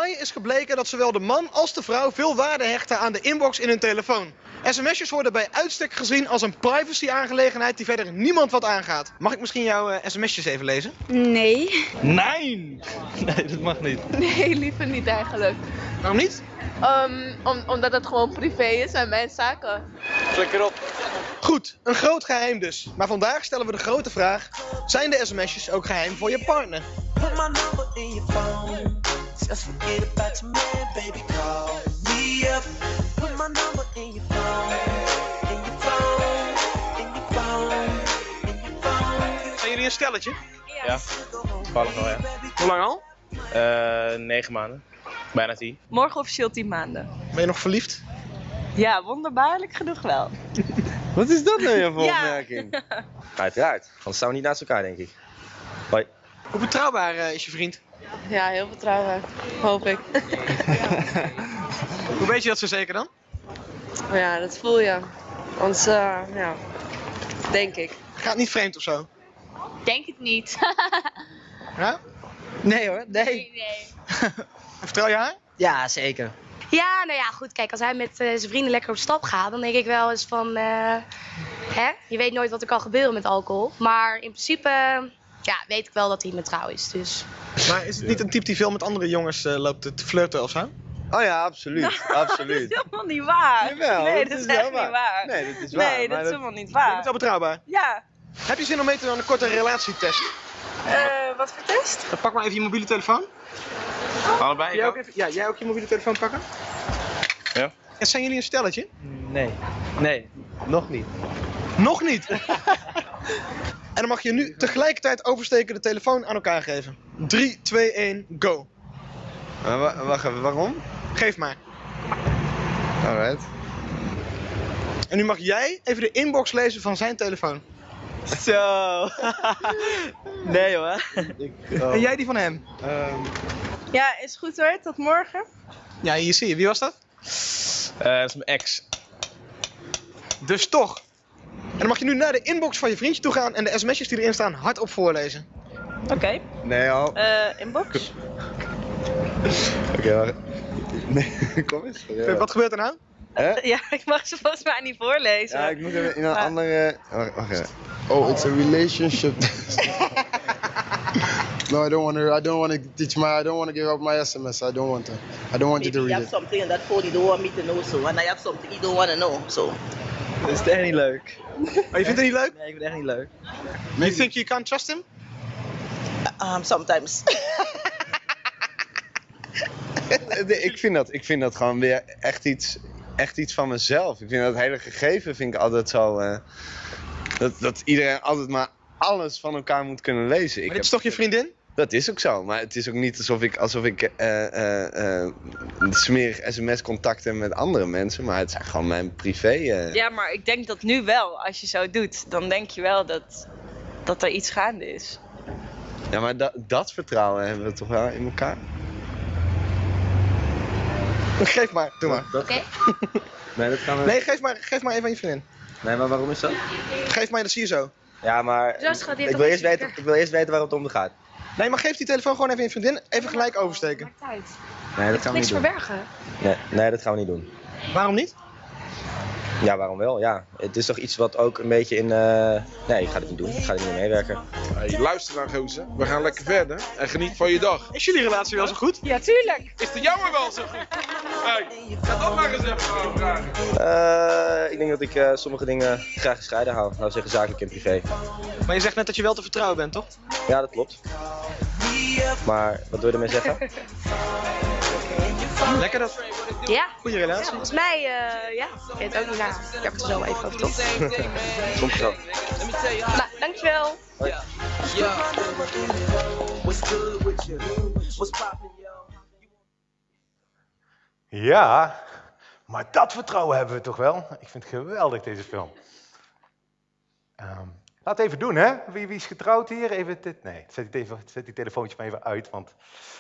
Draaien is gebleken dat zowel de man als de vrouw veel waarde hechten aan de inbox in hun telefoon. SMS'jes worden bij uitstek gezien als een privacy-aangelegenheid die verder niemand wat aangaat. Mag ik misschien jouw sms'jes even lezen? Nee. Nee! Nee, dat mag niet. Nee, liever niet eigenlijk. Waarom niet? Omdat het gewoon privé is en mijn zaken. Flikker op. Goed, een groot geheim dus. Maar vandaag stellen we de grote vraag: zijn de sms'jes ook geheim voor je partner? Put my number in your phone. Just forget about your man, baby. Call me up. Put my number in your phone. In your phone. In your phone. In your phone. Zijn jullie een stelletje? Ja, toevallig wel, ja. Hoe lang al? 9 maanden. Bijna 10. Morgen officieel 10 maanden. Ben je nog verliefd? Ja, wonderbaarlijk genoeg wel. Wat is dat nou weer voor Ja. opmerking? Uiteraard, want staan we niet naast elkaar, denk ik. Hoi. Hoe betrouwbaar is je vriend? Ja, heel betrouwbaar. Hoop ik. Hoe weet je dat zo zeker dan? Maar ja, dat voel je. Anders, ja, denk ik. Gaat niet vreemd of zo? Denk het niet. Ja? Nee hoor, nee. Nee. Vertrouw je haar? Ja, zeker. Ja, nou ja, goed. Kijk, als hij met zijn vrienden lekker op stap gaat, dan denk ik wel eens van... hè? Je weet nooit wat er kan gebeuren met alcohol. Maar in principe ja, weet ik wel dat hij met trouw is. Dus. Maar is het niet een type die veel met andere jongens loopt te flirten of zo? Oh ja, absoluut. Absoluut. Dat is helemaal niet waar. Jawel, nee, dat dat is is echt wel niet waar. Nee, dat is waar. Nee, maar dat is helemaal niet Je bent waar. wel betrouwbaar. Ja. Heb je zin om mee te doen aan een korte relatietest? Wat voor test? Dan pak maar even je mobiele telefoon. Allebei? Jij ook even, ja, jij ook je mobiele telefoon pakken? Ja. En zijn jullie een stelletje? Nee. Nee, nog niet. Nog niet! En dan mag je nu tegelijkertijd oversteken de telefoon aan elkaar geven. 3, 2, 1, go! Wacht even, waarom? Geef maar. Alright. En nu mag jij even de inbox lezen van zijn telefoon. Zo. Nee hoor. En jij die van hem. Ja, is goed hoor. Tot morgen. Ja, hier zie je. Wie was dat? Dat is mijn ex. Dus toch. En dan mag je nu naar de inbox van je vriendje toe gaan en de sms'jes die erin staan hardop voorlezen. Oké. Nee al. Inbox. Oké, wacht. Nee, kom eens. Wat gebeurt er nou? Ja, ik mag ze volgens mij niet voorlezen. Ja, ik moet even in een andere... Wacht even. Oh, it's a relationship. No, I don't want to teach I don't want to give up my SMS. I don't want to. I don't want you to Maybe read you have it. something in that phone you don't want me to know, so and I have something you don't want to know, so. Dat is echt niet leuk. Oh, je vindt het niet leuk? Nee, ik vind het echt niet leuk. You think you can't trust him? Sometimes. Ik vind dat gewoon weer echt iets van mezelf. Ik vind dat hele gegeven vind ik altijd zo... dat iedereen altijd maar alles van elkaar moet kunnen lezen. Maar dit is toch je vriendin? Dat is ook zo, maar het is ook niet alsof ik smerig sms-contact heb met andere mensen, maar het zijn gewoon mijn privé... Ja, maar ik denk dat nu wel, als je zo doet, dan denk je wel dat er iets gaande is. Ja, maar dat vertrouwen hebben we toch wel in elkaar? Geef maar, doe maar. Oké. Nee, dat gaan we... Nee, geef maar even aan je vriendin. Nee, maar waarom is dat? Geef mij, dat zie je zo. Ja, maar Zo, schat, die heeft ik toch wil eerst weten waar het om gaat. Nee, maar geef die telefoon gewoon even aan je vriendin. Even gelijk oversteken. Maakt uit. Nee, dat Ik gaan heb we niks niet doen. verbergen. Nee, dat gaan we niet doen. Waarom niet? Ja, waarom wel? Ja, het is toch iets wat ook een beetje in... Nee, ik ga het niet doen. Ik ga er niet mee meewerken. Hey, luister dan, gozer. We gaan lekker verder en geniet van je dag. Is jullie relatie wel zo goed? Ja, tuurlijk. Is de jouwe wel zo goed? Hey, ga dat maar eens even vragen. Ik denk dat ik sommige dingen graag gescheiden hou. Nou zeggen zakelijk en privé. Maar je zegt net dat je wel te vertrouwen bent, toch? Ja, dat klopt. Maar wat wil je ermee zeggen? Lekker dat. Ja. Goede relatie. Volgens mij, ja. Ik weet het ook niet. Nou, ik heb het er zo even over, toch? Soms zo. Nou, dankjewel. Hoi. Ja, maar dat vertrouwen hebben we toch wel? Ik vind het geweldig, deze film. Laat het even doen, hè? Wie is getrouwd hier? Nee, zet die telefoontje maar even uit, want...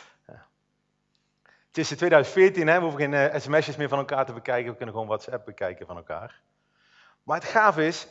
Het is 2014, hè? We hoeven geen sms'jes meer van elkaar te bekijken. We kunnen gewoon WhatsApp bekijken van elkaar. Maar het gave is,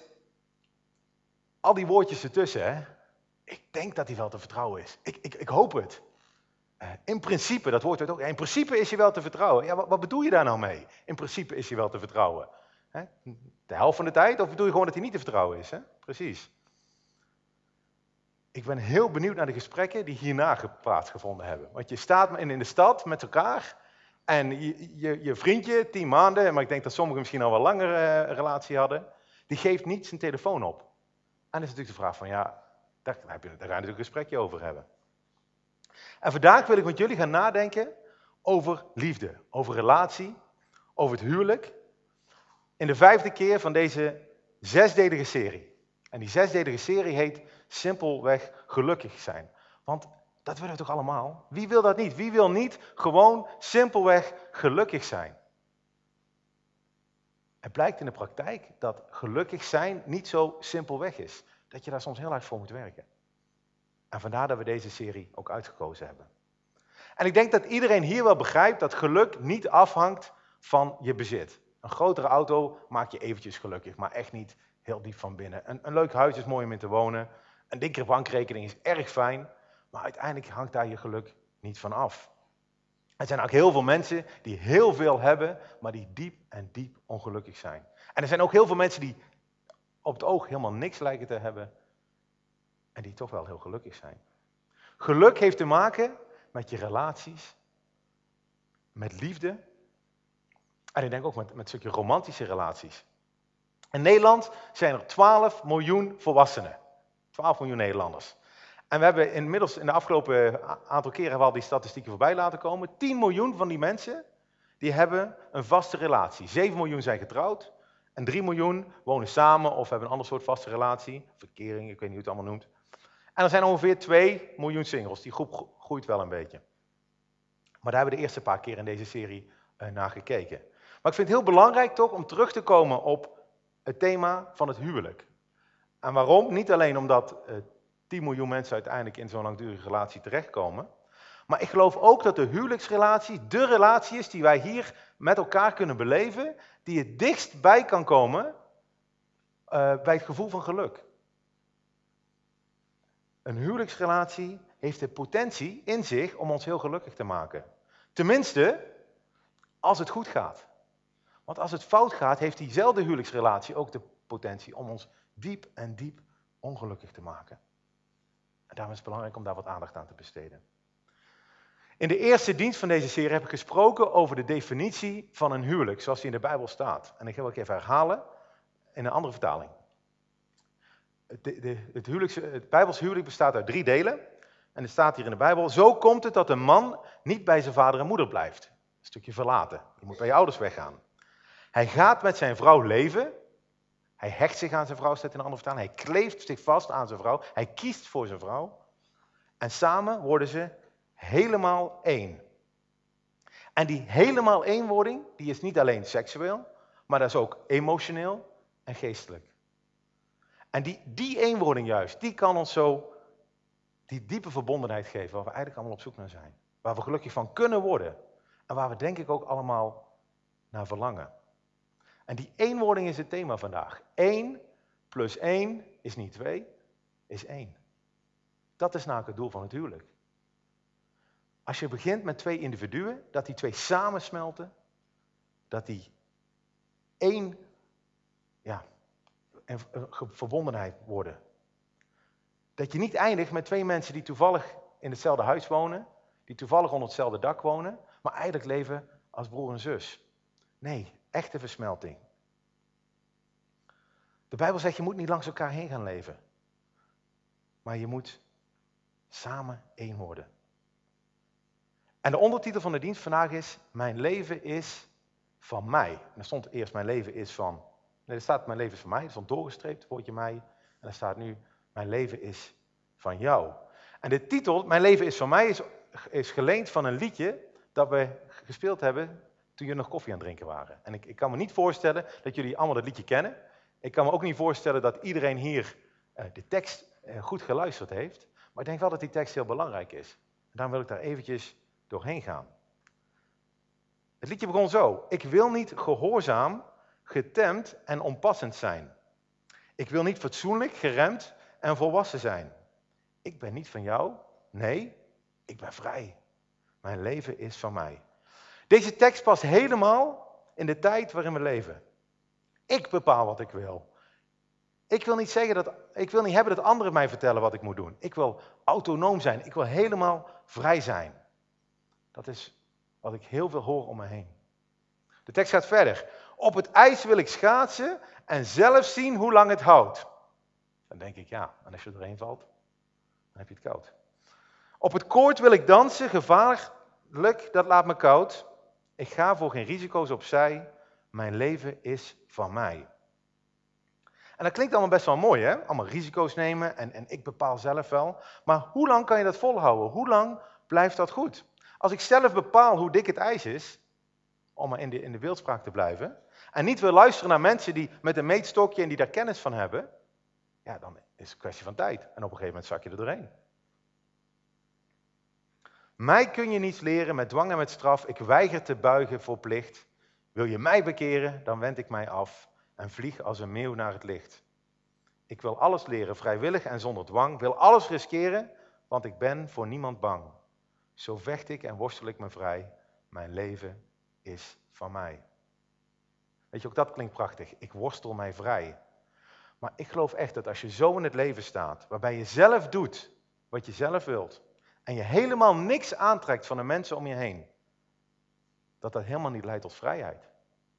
al die woordjes ertussen, hè? Ik denk dat die wel te vertrouwen is. Ik hoop het. In principe, dat woord wordt ook, in principe is je wel te vertrouwen. Ja, wat bedoel je daar nou mee? In principe is je wel te vertrouwen. Hè? De helft van de tijd, of bedoel je gewoon dat hij niet te vertrouwen is? Hè? Precies. Ik ben heel benieuwd naar de gesprekken die hierna plaatsgevonden hebben. Want je staat in de stad met elkaar en je vriendje, 10 maanden, maar ik denk dat sommigen misschien al wel langer relatie hadden, die geeft niet zijn telefoon op. En dan is natuurlijk de vraag van, ja, daar ga je natuurlijk een gesprekje over hebben. En vandaag wil ik met jullie gaan nadenken over liefde, over relatie, over het huwelijk. In de 5e keer van deze 6-delige serie. En die 6-delige serie heet simpelweg gelukkig zijn. Want dat willen we toch allemaal? Wie wil dat niet? Wie wil niet gewoon simpelweg gelukkig zijn? Het blijkt in de praktijk dat gelukkig zijn niet zo simpelweg is. Dat je daar soms heel hard voor moet werken. En vandaar dat we deze serie ook uitgekozen hebben. En ik denk dat iedereen hier wel begrijpt dat geluk niet afhangt van je bezit. Een grotere auto maakt je eventjes gelukkig, maar echt niet heel diep van binnen. Een leuk huis is mooi om in te wonen. Een dikkere bankrekening is erg fijn, maar uiteindelijk hangt daar je geluk niet van af. Er zijn ook heel veel mensen die heel veel hebben, maar die diep ongelukkig zijn. En er zijn ook heel veel mensen die op het oog helemaal niks lijken te hebben en die toch wel heel gelukkig zijn. Geluk heeft te maken met je relaties, met liefde en ik denk ook met een stukje romantische relaties. In Nederland zijn er 12 miljoen volwassenen. 12 miljoen Nederlanders. En we hebben inmiddels in de afgelopen aantal keren hebben we al die statistieken voorbij laten komen. 10 miljoen van die mensen die hebben een vaste relatie. 7 miljoen zijn getrouwd en 3 miljoen wonen samen of hebben een ander soort vaste relatie. Verkering, ik weet niet hoe het allemaal noemt. En er zijn ongeveer 2 miljoen singles. Die groep groeit wel een beetje. Maar daar hebben we de eerste paar keer in deze serie naar gekeken. Maar ik vind het heel belangrijk toch om terug te komen op het thema van het huwelijk. En waarom? Niet alleen omdat 10 miljoen mensen uiteindelijk in zo'n langdurige relatie terechtkomen. Maar ik geloof ook dat de huwelijksrelatie de relatie is die wij hier met elkaar kunnen beleven. Die het dichtst bij kan komen bij het gevoel van geluk. Een huwelijksrelatie heeft de potentie in zich om ons heel gelukkig te maken. Tenminste, als het goed gaat. Want als het fout gaat, heeft diezelfde huwelijksrelatie ook de potentie om ons diep ongelukkig te maken. En daarom is het belangrijk om daar wat aandacht aan te besteden. In de eerste dienst van deze serie heb ik gesproken over de definitie van een huwelijk, zoals die in de Bijbel staat. En ik ga het even herhalen in een andere vertaling. Het Bijbels huwelijk bestaat uit 3 delen. En er staat hier in de Bijbel, zo komt het dat een man niet bij zijn vader en moeder blijft. Een stukje verlaten. Je moet bij je ouders weggaan. Hij gaat met zijn vrouw leven. Hij hecht zich aan zijn vrouw, staat in een andere vertaling. Hij kleeft zich vast aan zijn vrouw. Hij kiest voor zijn vrouw. En samen worden ze helemaal één. En die helemaal eenwording, die is niet alleen seksueel, maar dat is ook emotioneel en geestelijk. En die eenwording juist, die kan ons zo die diepe verbondenheid geven waar we eigenlijk allemaal op zoek naar zijn. Waar we gelukkig van kunnen worden. En waar we denk ik ook allemaal naar verlangen. En die eenwording is het thema vandaag. 1 plus 1 is niet 2, is 1. Dat is namelijk het doel van het huwelijk. Als je begint met 2 individuen, dat die 2 samensmelten, dat die 1 verbondenheid worden. Dat je niet eindigt met 2 mensen die toevallig in hetzelfde huis wonen, die toevallig onder hetzelfde dak wonen, maar eigenlijk leven als broer en zus. Nee, echte versmelting. De Bijbel zegt, je moet niet langs elkaar heen gaan leven. Maar je moet samen één worden. En de ondertitel van de dienst vandaag is, mijn leven is van mij. En er stond eerst, mijn leven is van... Nee, er staat, mijn leven is van mij. Er stond doorgestreept, woordje mij. En er staat nu, mijn leven is van jou. En de titel, mijn leven is van mij, is geleend van een liedje dat we gespeeld hebben toen jullie nog koffie aan het drinken waren. En ik kan me niet voorstellen dat jullie allemaal dat liedje kennen. Ik kan me ook niet voorstellen dat iedereen hier de tekst goed geluisterd heeft. Maar ik denk wel dat die tekst heel belangrijk is. En daarom wil ik daar eventjes doorheen gaan. Het liedje begon zo. Ik wil niet gehoorzaam, getemd en onpassend zijn. Ik wil niet fatsoenlijk, geremd en volwassen zijn. Ik ben niet van jou. Nee, ik ben vrij. Mijn leven is van mij. Deze tekst past helemaal in de tijd waarin we leven. Ik bepaal wat ik wil. Ik wil niet hebben dat anderen mij vertellen wat ik moet doen. Ik wil autonoom zijn. Ik wil helemaal vrij zijn. Dat is wat ik heel veel hoor om me heen. De tekst gaat verder. Op het ijs wil ik schaatsen en zelf zien hoe lang het houdt. Dan denk ik, ja, en als je er een valt, dan heb je het koud. Op het koord wil ik dansen, gevaarlijk, dat laat me koud. Ik ga voor geen risico's opzij. Mijn leven is van mij. En dat klinkt allemaal best wel mooi, hè? Allemaal risico's nemen en ik bepaal zelf wel. Maar hoe lang kan je dat volhouden? Hoe lang blijft dat goed? Als ik zelf bepaal hoe dik het ijs is, om maar in de beeldspraak te blijven, en niet wil luisteren naar mensen die met een meetstokje en die daar kennis van hebben, ja, dan is het een kwestie van tijd. En op een gegeven moment zak je er doorheen. Mij kun je niets leren met dwang en met straf. Ik weiger te buigen voor plicht. Wil je mij bekeren, dan wend ik mij af en vlieg als een meeuw naar het licht. Ik wil alles leren, vrijwillig en zonder dwang. Wil alles riskeren, want ik ben voor niemand bang. Zo vecht ik en worstel ik me vrij. Mijn leven is van mij. Weet je, ook dat klinkt prachtig. Ik worstel mij vrij. Maar ik geloof echt dat als je zo in het leven staat, waarbij je zelf doet wat je zelf wilt, en je helemaal niks aantrekt van de mensen om je heen, dat helemaal niet leidt tot vrijheid.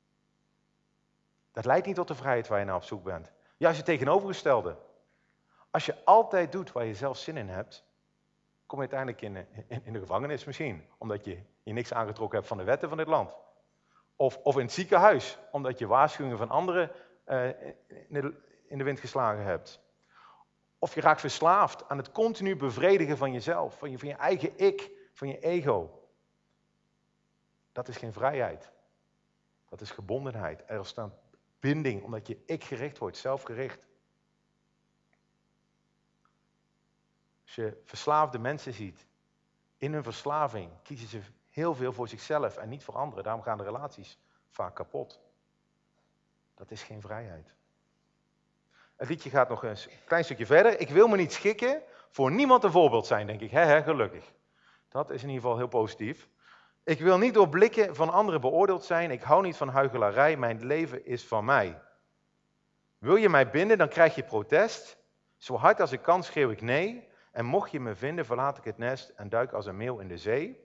Dat leidt niet tot de vrijheid waar je naar op zoek bent. Juist het tegenovergestelde. Als je altijd doet waar je zelf zin in hebt, kom je uiteindelijk in de gevangenis misschien, omdat je niks aangetrokken hebt van de wetten van dit land. Of in het ziekenhuis, omdat je waarschuwingen van anderen in de wind geslagen hebt. Of je raakt verslaafd aan het continu bevredigen van jezelf, van je eigen ik, van je ego. Dat is geen vrijheid. Dat is gebondenheid. Er staat binding, omdat je ik gericht wordt, zelfgericht. Als je verslaafde mensen ziet, in hun verslaving kiezen ze heel veel voor zichzelf en niet voor anderen. Daarom gaan de relaties vaak kapot. Dat is geen vrijheid. Het liedje gaat nog een klein stukje verder. Ik wil me niet schikken, voor niemand een voorbeeld zijn, denk ik. Gelukkig. Dat is in ieder geval heel positief. Ik wil niet door blikken van anderen beoordeeld zijn. Ik hou niet van huichelarij. Mijn leven is van mij. Wil je mij binden, dan krijg je protest. Zo hard als ik kan schreeuw ik nee. En mocht je me vinden, verlaat ik het nest en duik als een meeuw in de zee.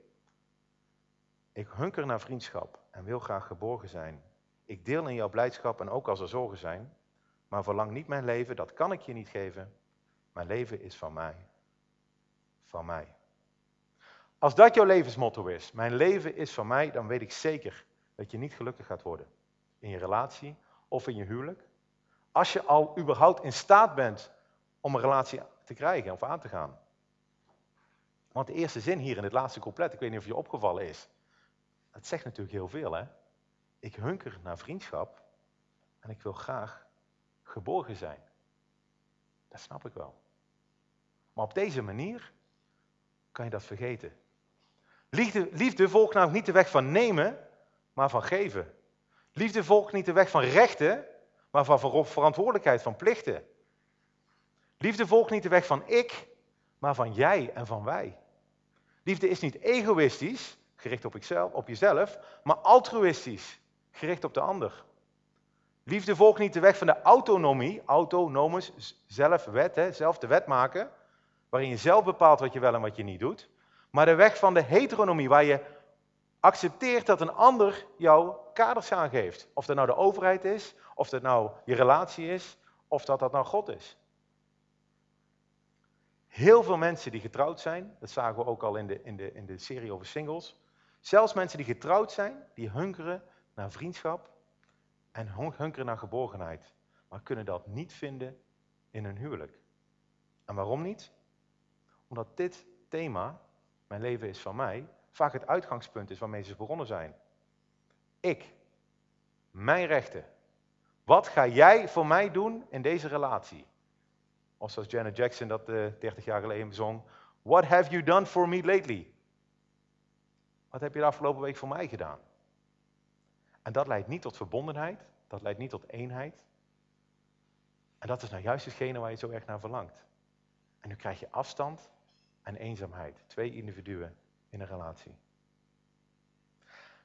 Ik hunker naar vriendschap en wil graag geborgen zijn. Ik deel in jouw blijdschap en ook als er zorgen zijn. Maar verlang niet mijn leven, dat kan ik je niet geven. Mijn leven is van mij. Van mij. Als dat jouw levensmotto is, mijn leven is van mij, dan weet ik zeker dat je niet gelukkig gaat worden. In je relatie of in je huwelijk. Als je al überhaupt in staat bent om een relatie te krijgen of aan te gaan. Want de eerste zin hier in het laatste couplet, ik weet niet of je opgevallen is. Het zegt natuurlijk heel veel, hè. Ik hunker naar vriendschap en ik wil graag geborgen zijn. Dat snap ik wel. Maar op deze manier kan je dat vergeten. Liefde volgt namelijk niet de weg van nemen, maar van geven. Liefde volgt niet de weg van rechten, maar van verantwoordelijkheid, van plichten. Liefde volgt niet de weg van ik, maar van jij en van wij. Liefde is niet egoïstisch, gericht op jezelf, maar altruïstisch, gericht op de ander. Liefde volgt niet de weg van de autonomie, autonomus, zelf de wet maken, waarin je zelf bepaalt wat je wel en wat je niet doet, maar de weg van de heteronomie, waar je accepteert dat een ander jouw kaders aangeeft. Of dat nou de overheid is, of dat nou je relatie is, of dat nou God is. Heel veel mensen die getrouwd zijn, dat zagen we ook al in de serie over singles, zelfs mensen die getrouwd zijn, die hunkeren naar vriendschap en hunkeren naar geborgenheid, maar kunnen dat niet vinden in hun huwelijk. En waarom niet? Omdat dit thema, mijn leven is van mij, vaak het uitgangspunt is waarmee ze begonnen zijn. Ik, mijn rechten. Wat ga jij voor mij doen in deze relatie? Of zoals Janet Jackson dat 30 jaar geleden zong. What have you done for me lately? Wat heb je de afgelopen week voor mij gedaan? En dat leidt niet tot verbondenheid. Dat leidt niet tot eenheid. En dat is nou juist hetgene waar je zo erg naar verlangt. En nu krijg je afstand en eenzaamheid. 2 individuen in een relatie.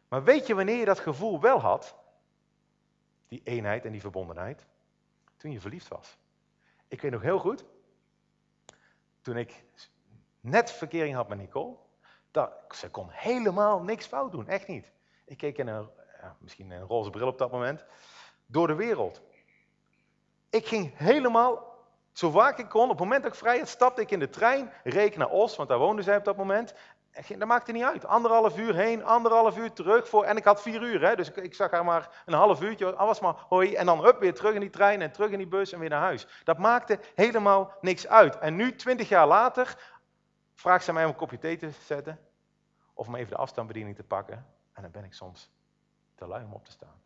Maar weet je wanneer je dat gevoel wel had? Die eenheid en die verbondenheid? Toen je verliefd was. Ik weet nog heel goed, toen ik net verkering had met Nicole, ze kon helemaal niks fout doen, echt niet. Ik keek in misschien een roze bril op dat moment, door de wereld. Ik ging helemaal, zo vaak ik kon, op het moment dat ik vrij had, stapte ik in de trein, reed ik naar Os, want daar woonde zij op dat moment. Dat maakte niet uit. 1,5 uur heen, 1,5 uur terug. En ik had 4 uur, hè, dus ik zag haar maar een half uurtje, alles maar hoi. En dan weer terug in die trein en terug in die bus en weer naar huis. Dat maakte helemaal niks uit. En nu, 20 jaar later, vraagt ze mij om een kopje thee te zetten. Of om even de afstandsbediening te pakken. En dan ben ik soms te lui om op te staan.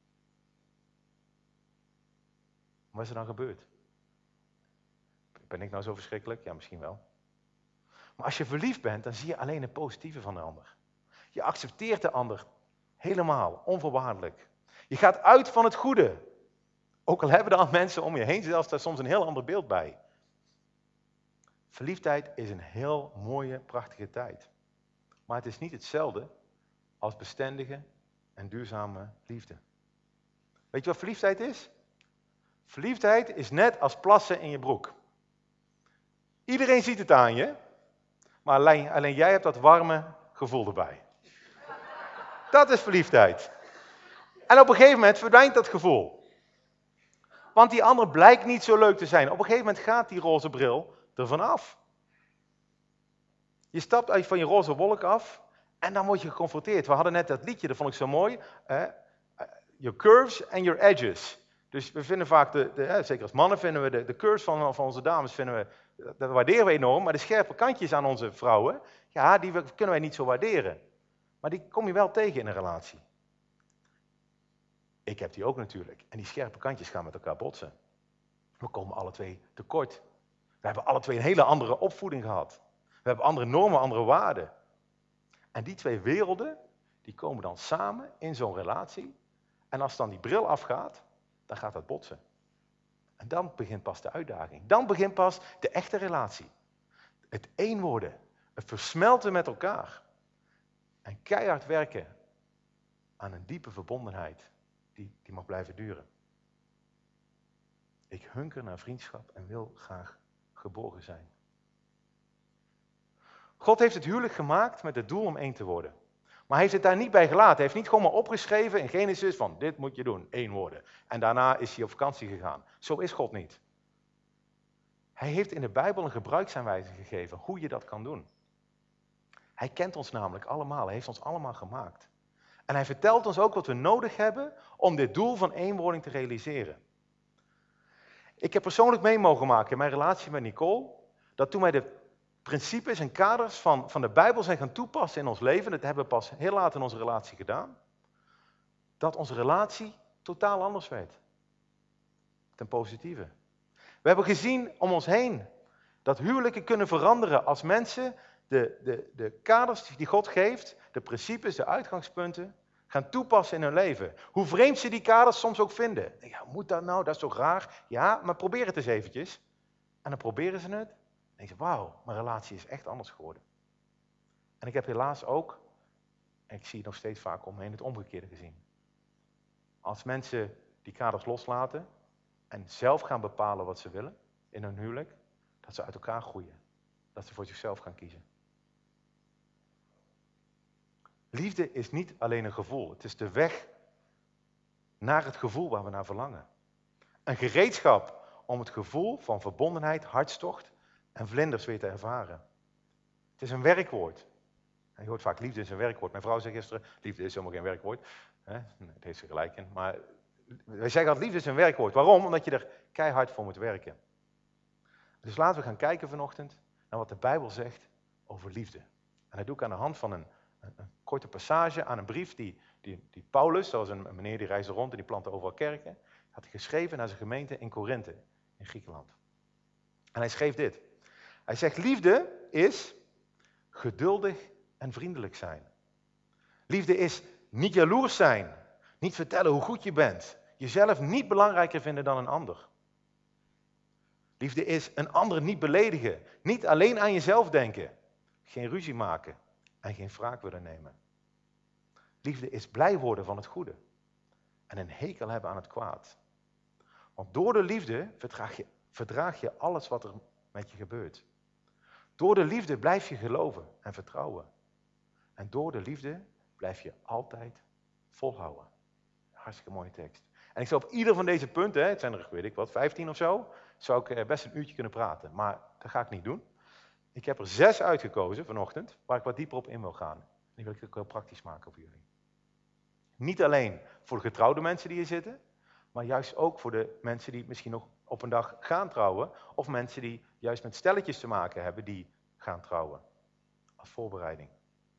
Wat is er dan gebeurd? Ben ik nou zo verschrikkelijk? Ja, misschien wel. Maar als je verliefd bent, dan zie je alleen het positieve van de ander. Je accepteert de ander helemaal, onvoorwaardelijk. Je gaat uit van het goede. Ook al hebben er al mensen om je heen, zelfs daar soms een heel ander beeld bij. Verliefdheid is een heel mooie, prachtige tijd. Maar het is niet hetzelfde als bestendige en duurzame liefde. Weet je wat verliefdheid is? Verliefdheid is net als plassen in je broek. Iedereen ziet het aan je, maar alleen jij hebt dat warme gevoel erbij. Dat is verliefdheid. En op een gegeven moment verdwijnt dat gevoel. Want die ander blijkt niet zo leuk te zijn. Op een gegeven moment gaat die roze bril ervan af. Je stapt uit van je roze wolk af en dan word je geconfronteerd. We hadden net dat liedje, dat vond ik zo mooi. Your curves and your edges. Dus we vinden vaak, zeker als mannen vinden we de curves van onze dames, dat waarderen we enorm. Maar de scherpe kantjes aan onze vrouwen, ja, die kunnen wij niet zo waarderen. Maar die kom je wel tegen in een relatie. Ik heb die ook natuurlijk. En die scherpe kantjes gaan met elkaar botsen. We komen alle twee tekort. We hebben alle twee een hele andere opvoeding gehad. We hebben andere normen, andere waarden. En die twee werelden, die komen dan samen in zo'n relatie. En als dan die bril afgaat, dan gaat dat botsen. En dan begint pas de uitdaging. Dan begint pas de echte relatie. Het één worden. Het versmelten met elkaar. En keihard werken aan een diepe verbondenheid die mag blijven duren. Ik hunker naar vriendschap en wil graag geborgen zijn. God heeft het huwelijk gemaakt met het doel om één te worden. Maar hij heeft het daar niet bij gelaten. Hij heeft niet gewoon maar opgeschreven in Genesis van dit moet je doen, één worden. En daarna is hij op vakantie gegaan. Zo is God niet. Hij heeft in de Bijbel een gebruiksaanwijzing gegeven hoe je dat kan doen. Hij kent ons namelijk allemaal. Hij heeft ons allemaal gemaakt. En hij vertelt ons ook wat we nodig hebben om dit doel van eenwording te realiseren. Ik heb persoonlijk mee mogen maken in mijn relatie met Nicole, dat toen wij de principes en kaders van de Bijbel zijn gaan toepassen in ons leven, dat hebben we pas heel laat in onze relatie gedaan, dat onze relatie totaal anders werd. Ten positieve. We hebben gezien om ons heen dat huwelijken kunnen veranderen als mensen de kaders die God geeft, de principes, de uitgangspunten, gaan toepassen in hun leven. Hoe vreemd ze die kaders soms ook vinden. Ja, moet dat nou? Dat is toch raar? Ja, maar probeer het eens eventjes. En dan proberen ze het. En denk je, wauw, mijn relatie is echt anders geworden. En ik heb helaas ook, en ik zie het nog steeds vaak om me heen, het omgekeerde gezien. Als mensen die kaders loslaten en zelf gaan bepalen wat ze willen in hun huwelijk, dat ze uit elkaar groeien. Dat ze voor zichzelf gaan kiezen. Liefde is niet alleen een gevoel. Het is de weg naar het gevoel waar we naar verlangen. Een gereedschap om het gevoel van verbondenheid, hartstocht en vlinders weer te ervaren. Het is een werkwoord. Je hoort vaak liefde is een werkwoord. Mijn vrouw zei gisteren, liefde is helemaal geen werkwoord. Daar heeft ze gelijk in. Maar wij zeggen altijd, liefde is een werkwoord. Waarom? Omdat je er keihard voor moet werken. Dus laten we gaan kijken vanochtend naar wat de Bijbel zegt over liefde. En dat doe ik aan de hand van een korte passage aan een brief die Paulus, zoals een meneer die reisde rond en die plantte overal kerken, had hij geschreven naar zijn gemeente in Korinthe, in Griekenland. En hij schreef dit. Hij zegt, liefde is geduldig en vriendelijk zijn. Liefde is niet jaloers zijn, niet vertellen hoe goed je bent, jezelf niet belangrijker vinden dan een ander. Liefde is een ander niet beledigen, niet alleen aan jezelf denken, geen ruzie maken en geen wraak willen nemen. Liefde is blij worden van het goede en een hekel hebben aan het kwaad. Want door de liefde verdraag je alles wat er met je gebeurt. Door de liefde blijf je geloven en vertrouwen. En door de liefde blijf je altijd volhouden. Hartstikke mooie tekst. En ik zou op ieder van deze punten, het zijn er weet ik wat, 15 of zo, zou ik best een uurtje kunnen praten. Maar dat ga ik niet doen. Ik heb er 6 uitgekozen vanochtend, waar ik wat dieper op in wil gaan. Die wil ik ook heel praktisch maken voor jullie. Niet alleen voor de getrouwde mensen die hier zitten, maar juist ook voor de mensen die misschien nog op een dag gaan trouwen, of mensen die juist met stelletjes te maken hebben die gaan trouwen. Als voorbereiding.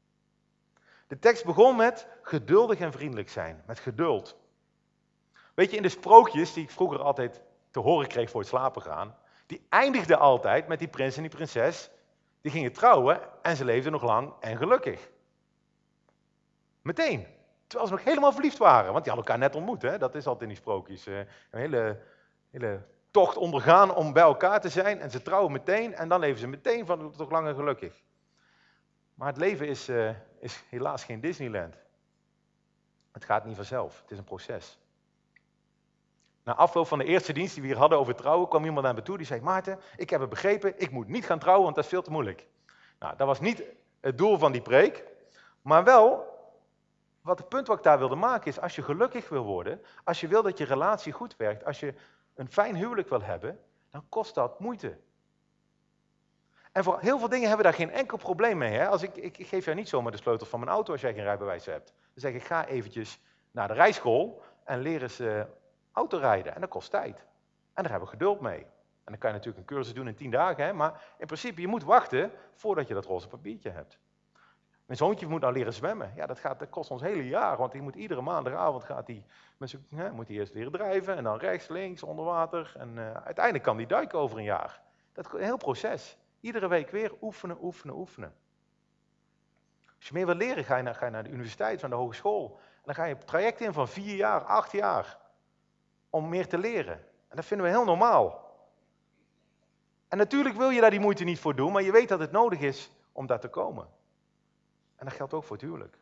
De tekst begon met geduldig en vriendelijk zijn, met geduld. Weet je, in de sprookjes die ik vroeger altijd te horen kreeg voor het slapen gaan, die eindigden altijd met die prins en die prinses, die gingen trouwen en ze leefden nog lang en gelukkig. Meteen. Terwijl ze nog helemaal verliefd waren, want die hadden elkaar net ontmoet. Hè? Dat is altijd in die sprookjes. Een hele tocht ondergaan om bij elkaar te zijn en ze trouwen meteen en dan leven ze meteen van toch lang en gelukkig. Maar het leven is helaas geen Disneyland. Het gaat niet vanzelf, het is een proces. Na afloop van de eerste dienst die we hier hadden over trouwen, kwam iemand naar me toe die zei: Maarten, ik heb het begrepen, ik moet niet gaan trouwen, want dat is veel te moeilijk. Nou, dat was niet het doel van die preek, maar wel, het punt wat ik daar wilde maken is, als je gelukkig wil worden, als je wil dat je relatie goed werkt, als je een fijn huwelijk wil hebben, dan kost dat moeite. En voor heel veel dingen hebben we daar geen enkel probleem mee. Hè? Ik geef jou niet zomaar de sleutel van mijn auto als jij geen rijbewijs hebt. Dan zeg ik, ga eventjes naar de rijschool en leer eens autorijden. En dat kost tijd. En daar hebben we geduld mee. En dan kan je natuurlijk een cursus doen in 10 dagen. Hè? Maar in principe, je moet wachten voordat je dat roze papiertje hebt. Mijn zoontje moet nou leren zwemmen. Ja, dat kost ons hele jaar. Want die moet iedere maandagavond moet hij eerst leren drijven. En dan rechts, links, onder water. En uiteindelijk kan die duiken over een jaar. Dat is een heel proces. Iedere week weer oefenen, oefenen, oefenen. Als je meer wil leren, ga je naar de universiteit, naar de hogeschool. En dan ga je een traject in van 4 jaar, 8 jaar. Om meer te leren. En dat vinden we heel normaal. En natuurlijk wil je daar die moeite niet voor doen, maar je weet dat het nodig is om daar te komen. En dat geldt ook voor het huwelijk.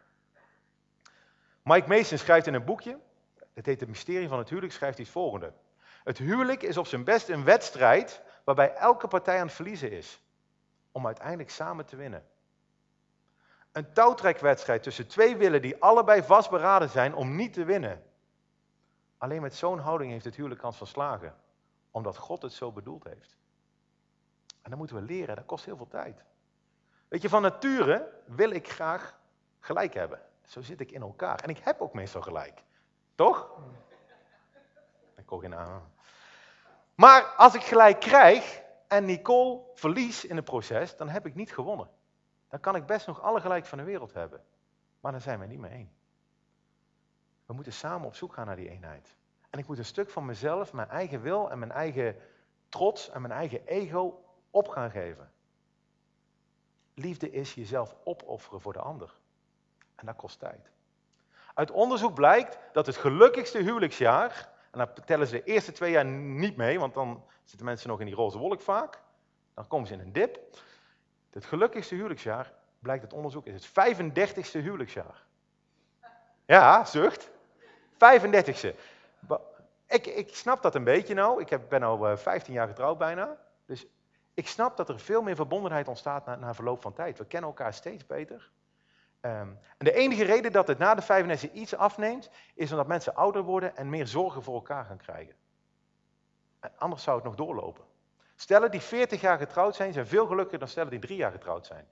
Mike Mason schrijft in een boekje, het heet Het Mysterie van het Huwelijk, schrijft hij het volgende. Het huwelijk is op zijn best een wedstrijd waarbij elke partij aan het verliezen is. Om uiteindelijk samen te winnen. Een touwtrekwedstrijd tussen 2 willen die allebei vastberaden zijn om niet te winnen. Alleen met zo'n houding heeft het huwelijk kans van slagen. Omdat God het zo bedoeld heeft. En dat moeten we leren, dat kost heel veel tijd. Weet je, van nature wil ik graag gelijk hebben. Zo zit ik in elkaar. En ik heb ook meestal gelijk. Toch? Ik hoor geen aan. Maar als ik gelijk krijg en Nicole verlies in het proces, dan heb ik niet gewonnen. Dan kan ik best nog alle gelijk van de wereld hebben. Maar dan zijn we niet meer één. We moeten samen op zoek gaan naar die eenheid. En ik moet een stuk van mezelf, mijn eigen wil en mijn eigen trots en mijn eigen ego op gaan geven. Liefde is jezelf opofferen voor de ander. En dat kost tijd. Uit onderzoek blijkt dat het gelukkigste huwelijksjaar, en dan tellen ze de eerste 2 jaar niet mee, want dan zitten mensen nog in die roze wolk vaak. Dan komen ze in een dip. Het gelukkigste huwelijksjaar, blijkt uit onderzoek, is het 35ste huwelijksjaar. Ja, zucht. 35ste. Ik snap dat een beetje nou. Ik ben al 15 jaar getrouwd bijna. Dus ik snap dat er veel meer verbondenheid ontstaat na verloop van tijd. We kennen elkaar steeds beter. En de enige reden dat het na de 35 iets afneemt, is omdat mensen ouder worden en meer zorgen voor elkaar gaan krijgen. En anders zou het nog doorlopen. Stellen die 40 jaar getrouwd zijn veel gelukkiger dan stellen die 3 jaar getrouwd zijn.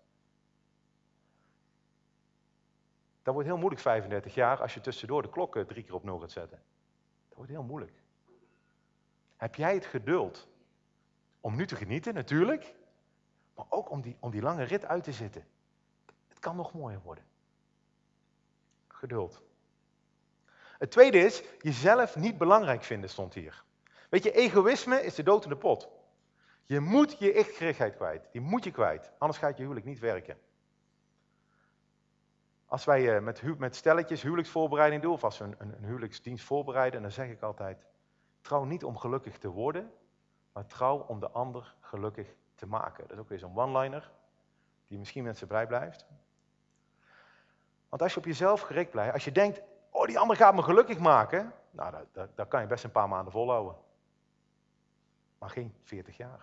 Dat wordt heel moeilijk 35 jaar als je tussendoor de klok 3 keer op 0 gaat zetten. Dat wordt heel moeilijk. Heb jij het geduld om nu te genieten, natuurlijk, maar ook om die lange rit uit te zitten? Het kan nog mooier worden. Geduld. Het tweede is, jezelf niet belangrijk vinden, stond hier. Weet je, egoïsme is de dood in de pot. Je moet je ichtgerichtheid kwijt. Die moet je kwijt, anders gaat je huwelijk niet werken. Als wij met stelletjes huwelijksvoorbereiding doen, of als we een huwelijksdienst voorbereiden, dan zeg ik altijd, trouw niet om gelukkig te worden, maar trouw om de ander gelukkig te maken. Dat is ook weer zo'n one-liner, die misschien mensen blij blijft. Want als je op jezelf gericht blijft, als je denkt, oh die ander gaat me gelukkig maken, nou, dat kan je best een paar maanden volhouden. Maar geen 40 jaar.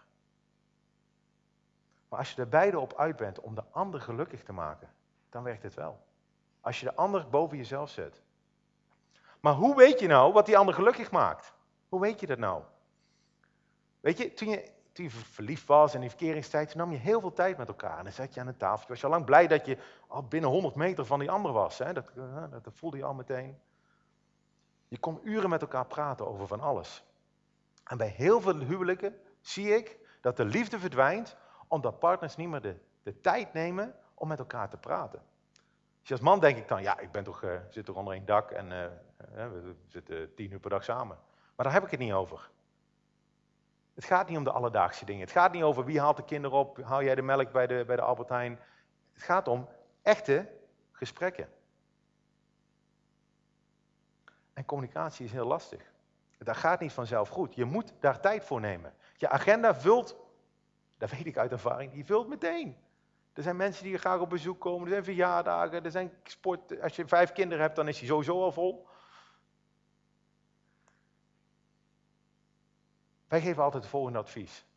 Maar als je er beide op uit bent om de ander gelukkig te maken, dan werkt het wel. Als je de ander boven jezelf zet. Maar hoe weet je nou wat die ander gelukkig maakt? Hoe weet je dat nou? Weet je, toen je verliefd was in die verkeringstijd, toen nam je heel veel tijd met elkaar. En dan zat je aan een tafel. Was je al lang blij dat je al binnen 100 meter van die ander was. Hè? Dat voelde je al meteen. Je kon uren met elkaar praten over van alles. En bij heel veel huwelijken zie ik dat de liefde verdwijnt, omdat partners niet meer de tijd nemen om met elkaar te praten. Dus als man denk ik dan, ja, ik zit toch onder één dak en we zitten 10 uur per dag samen. Maar daar heb ik het niet over. Het gaat niet om de alledaagse dingen. Het gaat niet over wie haalt de kinderen op, haal jij de melk bij de Albert Heijn. Het gaat om echte gesprekken. En communicatie is heel lastig. Dat gaat niet vanzelf goed. Je moet daar tijd voor nemen. Je agenda vult, dat weet ik uit ervaring, die vult meteen. Er zijn mensen die graag op bezoek komen, er zijn verjaardagen, er zijn sport. Als je 5 kinderen hebt, dan is die sowieso al vol. Wij geven altijd het volgende advies.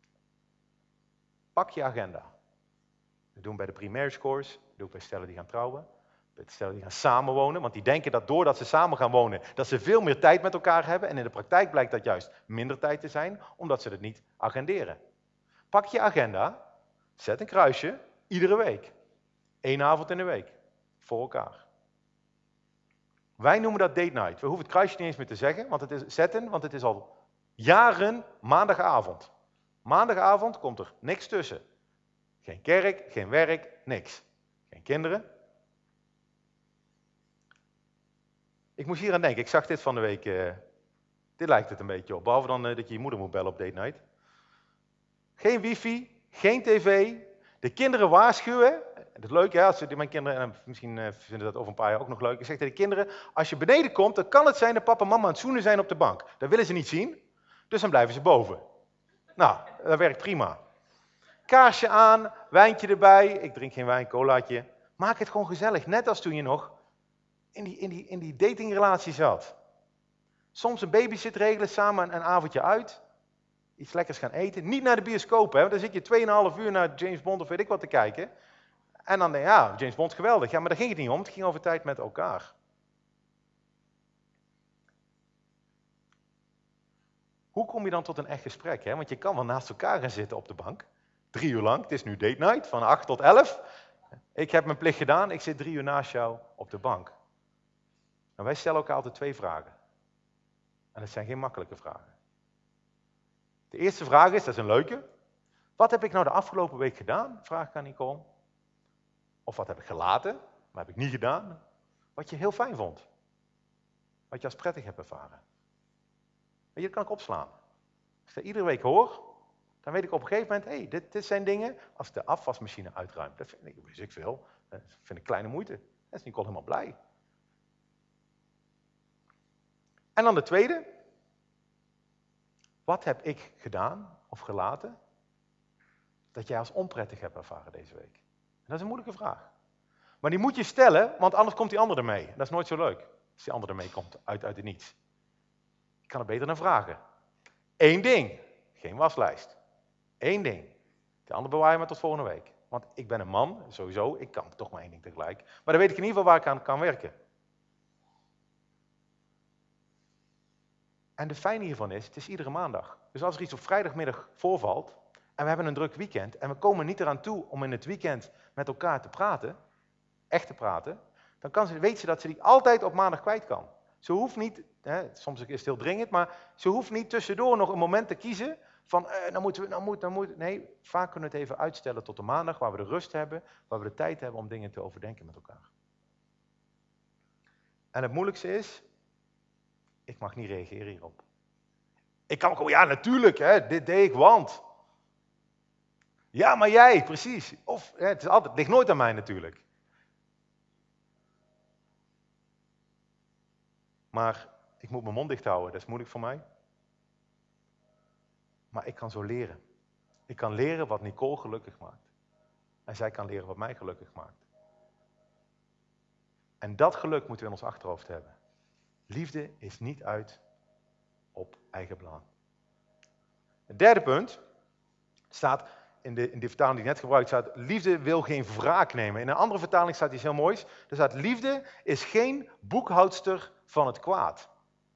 Pak je agenda. Dat doen we bij de pre-marriage course, dat doen we bij stellen die gaan trouwen, bij stellen die gaan samenwonen, want die denken dat doordat ze samen gaan wonen, dat ze veel meer tijd met elkaar hebben. En in de praktijk blijkt dat juist minder tijd te zijn, omdat ze het niet agenderen. Pak je agenda, zet een kruisje, iedere week. 1 avond in de week, voor elkaar. Wij noemen dat date night. We hoeven het kruisje niet eens meer te zeggen, want het is al jaren maandagavond. Maandagavond komt er niks tussen. Geen kerk, geen werk, niks. Geen kinderen. Ik moest hier aan denken, ik zag dit van de week. Dit lijkt het een beetje op, behalve dan dat je je moeder moet bellen op date night. Geen wifi, geen tv. De kinderen waarschuwen. Dat is leuk, ja, mijn kinderen, en misschien vinden dat over een paar jaar ook nog leuk. Ik zeg tegen de kinderen, als je beneden komt, dan kan het zijn dat papa en mama aan het zoenen zijn op de bank. Dat willen ze niet zien, dus dan blijven ze boven. Nou, dat werkt prima. Kaarsje aan, wijntje erbij. Ik drink geen wijn, colaatje. Maak het gewoon gezellig, net als toen je nog in die datingrelatie zat. Soms een babysit regelen, samen een avondje uit. Iets lekkers gaan eten. Niet naar de bioscoop, hè, want dan zit je 2,5 uur naar James Bond of weet ik wat te kijken. En dan denk je, ja, James Bond geweldig. Ja, maar daar ging het niet om. Het ging over tijd met elkaar. Hoe kom je dan tot een echt gesprek? Hè? Want je kan wel naast elkaar gaan zitten op de bank. 3 uur lang. Het is nu date night, van 8 tot 11. Ik heb mijn plicht gedaan. Ik zit 3 uur naast jou op de bank. En wij stellen elkaar altijd 2 vragen. En dat zijn geen makkelijke vragen. De eerste vraag is, dat is een leuke. Wat heb ik nou de afgelopen week gedaan? Vraag ik aan Nicole. Of wat heb ik gelaten? Wat heb ik niet gedaan? Wat je heel fijn vond. Wat je als prettig hebt ervaren. Weet je, dat kan ik opslaan. Als ik dat iedere week hoor, dan weet ik op een gegeven moment, dit zijn dingen, als ik de afwasmachine uitruim, dat wist ik veel, dat vind ik kleine moeite. Dan is Nicole helemaal blij. En dan de tweede. Wat heb ik gedaan of gelaten dat jij als onprettig hebt ervaren deze week? En dat is een moeilijke vraag. Maar die moet je stellen, want anders komt die ander ermee. Dat is nooit zo leuk, als die ander ermee komt uit het niets. Ik kan er beter naar vragen. 1 ding, geen waslijst. 1 ding. De ander bewaar je maar tot volgende week. Want ik ben een man, sowieso, ik kan toch maar 1 ding tegelijk. Maar dan weet ik in ieder geval waar ik aan kan werken. En de fijne hiervan is, het is iedere maandag. Dus als er iets op vrijdagmiddag voorvalt, en we hebben een druk weekend, en we komen niet eraan toe om in het weekend met elkaar te praten, echt te praten, dan weet ze dat ze die altijd op maandag kwijt kan. Ze hoeft niet, soms is het heel dringend, maar ze hoeft niet tussendoor nog een moment te kiezen van, nou moet. Nee, vaak kunnen we het even uitstellen tot de maandag, waar we de rust hebben, waar we de tijd hebben om dingen te overdenken met elkaar. En het moeilijkste is, ik mag niet reageren hierop. Ik kan komen, ja natuurlijk, dit deed ik, want. Ja, maar jij, precies. Of, het ligt nooit aan mij natuurlijk. Maar ik moet mijn mond dicht houden, dat is moeilijk voor mij. Maar ik kan zo leren. Ik kan leren wat Nicole gelukkig maakt. En zij kan leren wat mij gelukkig maakt. En dat geluk moeten we in ons achterhoofd hebben. Liefde is niet uit op eigen belang. Het derde punt staat in de vertaling die ik net gebruikt, staat liefde wil geen wraak nemen. In een andere vertaling staat iets heel moois. Er staat liefde is geen boekhoudster van het kwaad.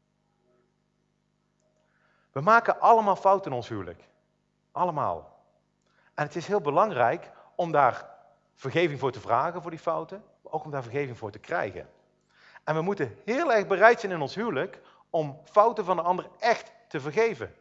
We maken allemaal fouten in ons huwelijk. Allemaal. En het is heel belangrijk om daar vergeving voor te vragen voor die fouten, maar ook om daar vergeving voor te krijgen. En we moeten heel erg bereid zijn in ons huwelijk om fouten van de ander echt te vergeven.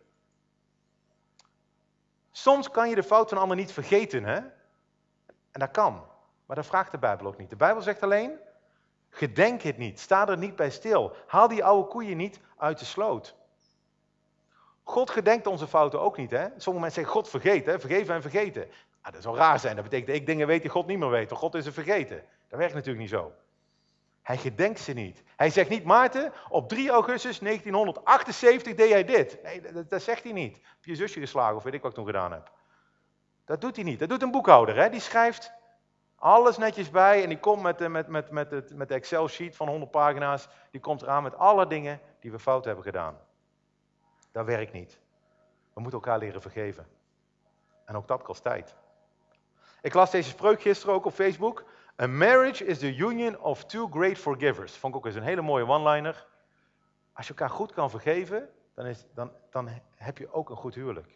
Soms kan je de fout van de ander niet vergeten, hè? En dat kan. Maar dat vraagt de Bijbel ook niet. De Bijbel zegt alleen, gedenk het niet, sta er niet bij stil. Haal die oude koeien niet uit de sloot. God gedenkt onze fouten ook niet, hè? Sommige mensen zeggen, God vergeet, hè? Vergeven en vergeten. Ah, dat zou raar zijn, dat betekent dat ik dingen weet die God niet meer weet. God is er vergeten. Dat werkt natuurlijk niet zo. Hij gedenkt ze niet. Hij zegt niet, Maarten, op 3 augustus 1978 deed jij dit. Nee, dat zegt hij niet. Heb je zusje geslagen of weet ik wat ik toen gedaan heb. Dat doet hij niet. Dat doet een boekhouder. Hè? Die schrijft alles netjes bij en die komt met de Excel-sheet van 100 pagina's. Die komt eraan met alle dingen die we fout hebben gedaan. Dat werkt niet. We moeten elkaar leren vergeven. En ook dat kost tijd. Ik las deze spreuk gisteren ook op Facebook. A marriage is the union of two great forgivers. Vond ik ook eens een hele mooie one-liner. Als je elkaar goed kan vergeven, dan heb je ook een goed huwelijk.